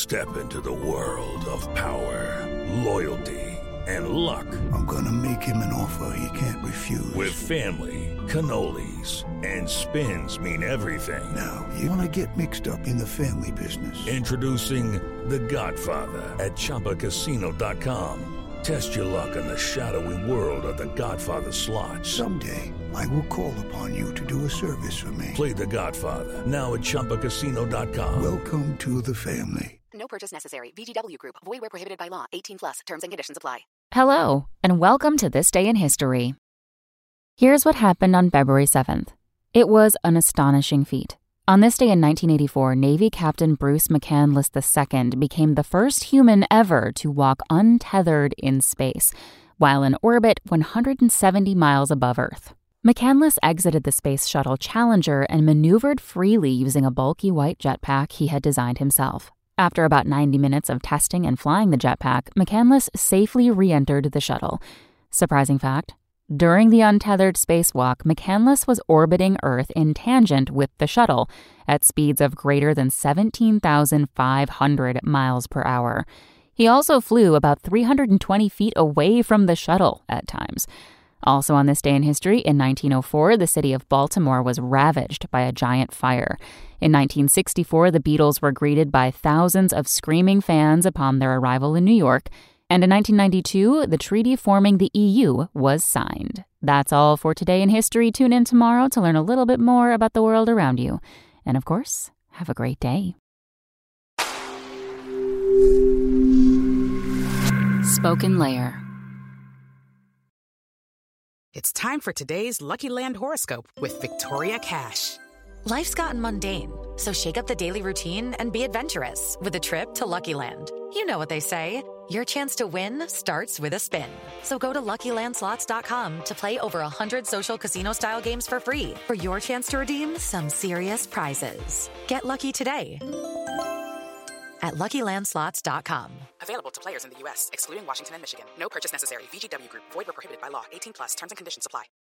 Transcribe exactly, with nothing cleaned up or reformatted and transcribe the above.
Step into the world of power, loyalty, and luck. I'm gonna make him an offer he can't refuse. With family, cannolis, and spins mean everything. Now, you wanna get mixed up in the family business. Introducing The Godfather at Chumba Casino dot com. Test your luck in the shadowy world of The Godfather slot. Someday, I will call upon you to do a service for me. Play The Godfather, now at Chumba Casino dot com. Welcome to the family. No purchase necessary. V G W Group. Void where prohibited by law. eighteen plus. Terms and conditions apply. Hello, and welcome to This Day in History. Here's what happened on February seventh. It was an astonishing feat. On this day in nineteen eighty-four, Navy Captain Bruce McCandless the Second became the first human ever to walk untethered in space, while in orbit one hundred seventy miles above Earth. McCandless exited the Space Shuttle Challenger and maneuvered freely using a bulky white jetpack he had designed himself. After about ninety minutes of testing and flying the jetpack, McCandless safely re-entered the shuttle. Surprising fact, during the untethered spacewalk, McCandless was orbiting Earth in tangent with the shuttle at speeds of greater than seventeen thousand five hundred miles per hour. He also flew about three hundred twenty feet away from the shuttle at times. Also on this day in history, in nineteen oh four, the city of Baltimore was ravaged by a giant fire. In nineteen sixty-four, the Beatles were greeted by thousands of screaming fans upon their arrival in New York. And in nineteen ninety-two, the treaty forming the E U was signed. That's all for today in history. Tune in tomorrow to learn a little bit more about the world around you. And of course, have a great day. Spoken Layer. It's time for today's Lucky Land horoscope with Victoria Cash. Life's gotten mundane, so shake up the daily routine and be adventurous with a trip to Lucky Land. You know what they say, your chance to win starts with a spin. So go to Lucky Land Slots dot com to play over one hundred social casino-style games for free for your chance to redeem some serious prizes. Get lucky today at Lucky Land Slots dot com. Available to players in the U S, excluding Washington and Michigan. No purchase necessary. V G W Group. Void where prohibited by law. eighteen plus. Terms and conditions apply.